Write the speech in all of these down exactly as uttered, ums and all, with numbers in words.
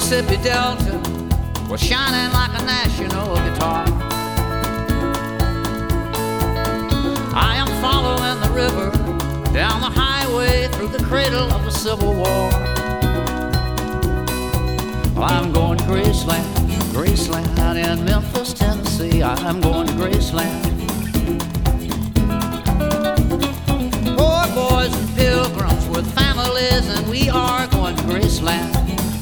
Mississippi Delta was shining like a national guitar. I am following the river down the highway through the cradle of the Civil War. I'm going to Graceland, Graceland in Memphis, Tennessee. I'm going to Graceland. Poor boys and pilgrims with families, and we are going to Graceland.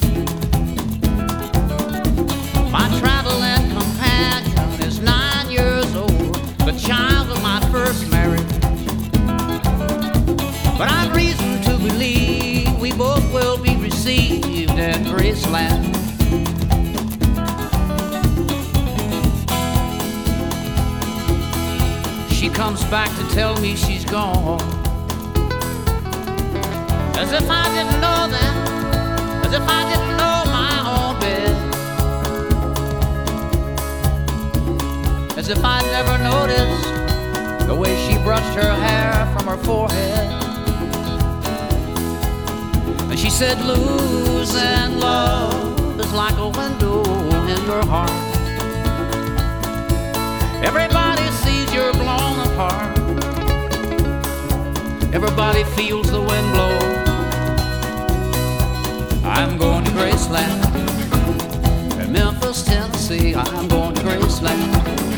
My traveling companion is nine years old, the child of my first marriage. But I've reason to believe we both will be received in Graceland. She comes back to tell me she's gone, as if I didn't know that, as if I didn't know my own bed, as if I never noticed the way she brushed her hair from her forehead. And she said, losing love is like a window in your heart. Everybody sees you're blown apart. Everybody feels the wind blow. I'm going to Graceland in Memphis, Tennessee. I'm going to Graceland.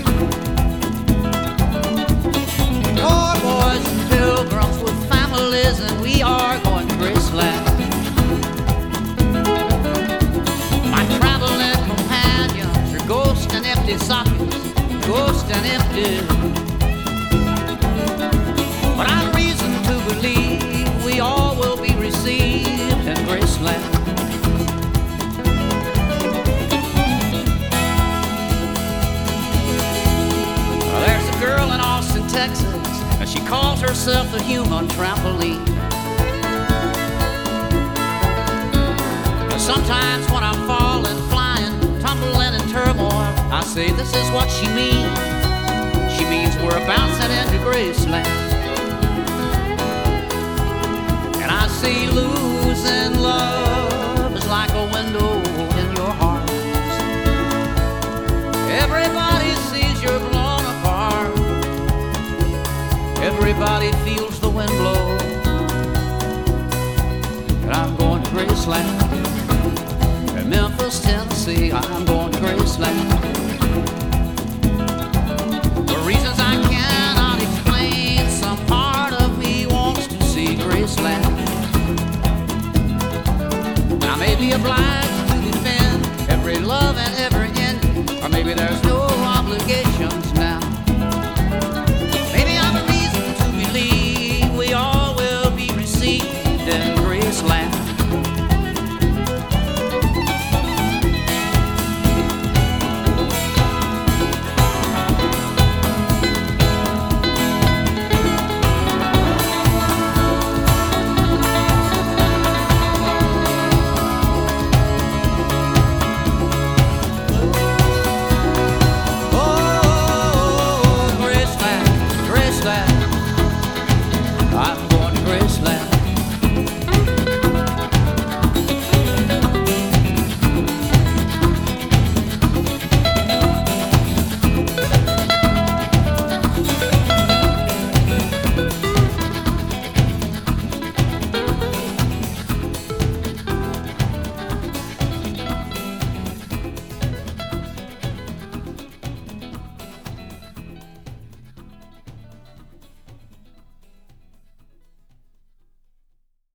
Poor boys and pilgrims with families, and we are going to Graceland. My traveling companions are ghosts and empty sockets, ghosts and empty. But I've reason to believe we all will be received in Graceland. Well, there's a girl in Austin, Texas, and she calls herself the human trampoline. Sometimes when I'm falling, flying, tumbling in turmoil, I say this is what she means. She means we're bouncing into Graceland. And I say losing love is like a window in your heart. Everybody sees you're blown apart. Everybody feels the wind blow. And I'm going to Graceland. In Memphis, Tennessee, I'm going to Graceland. For reasons I cannot explain, some part of me wants to see Graceland. I may be obliged to defend every love and every end, or maybe there's no obligations now. Maybe I've a reason to believe we all will be received in Graceland. Graceland.